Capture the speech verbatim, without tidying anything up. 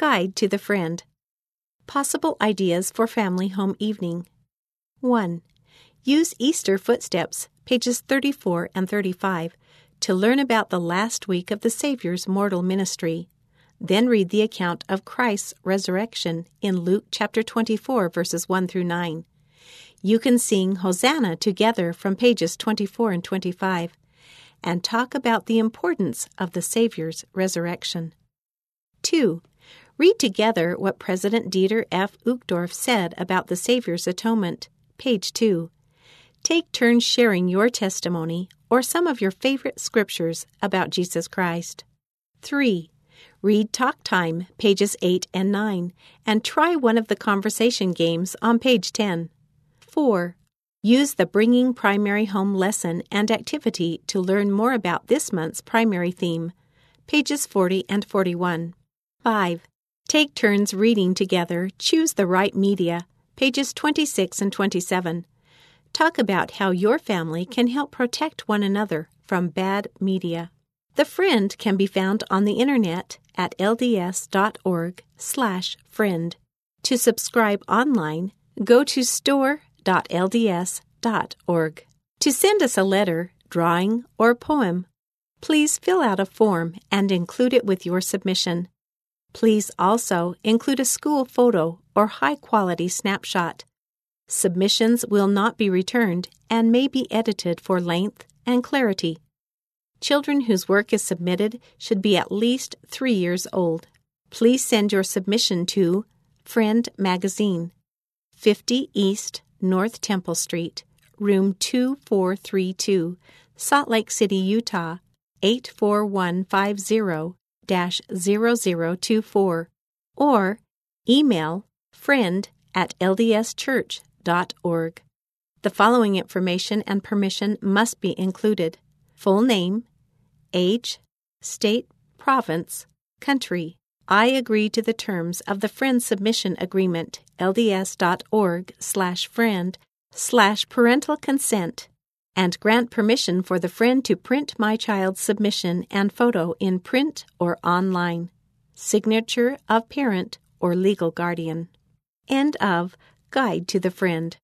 Guide to the Friend. Possible ideas for family home evening. one. Use Easter Footsteps, pages thirty-four and thirty-five, to learn about the last week of the Savior's mortal ministry. Then read the account of Christ's resurrection in Luke chapter twenty-four, verses one through nine. You can sing Hosanna together from pages twenty-four and twenty-five, and talk about the importance of the Savior's resurrection. two. Read together what President Dieter F. Uchtdorf said about the Savior's atonement, page two. Take turns sharing your testimony or some of your favorite scriptures about Jesus Christ. three. Read Talk Time, pages eight and nine, and try one of the conversation games on page ten. four. Use the Bringing Primary Home lesson and activity to learn more about this month's primary theme, pages forty and forty-one. five. Take turns reading together Choose the Right Media, pages twenty-six and twenty-seven. Talk about how your family can help protect one another from bad media. The Friend can be found on the internet at lds.org slash friend. To subscribe online, go to store dot l d s dot org. To send us a letter, drawing, or poem, please fill out a form and include it with your submission. Please also include a school photo or high-quality snapshot. Submissions will not be returned and may be edited for length and clarity. Children whose work is submitted should be at least three years old. Please send your submission to Friend Magazine, fifty East North Temple Street, room two four three two, Salt Lake City, Utah, eight four one five zero dash zero zero two four, or email friend at l d s church dot org. The following information and permission must be included: full name, age, state, province, country. I agree to the terms of the Friend Submission Agreement, lds.org slash friend slash parental consent, and grant permission for the Friend to print my child's submission and photo in print or online. Signature of parent or legal guardian. End of Guide to the Friend.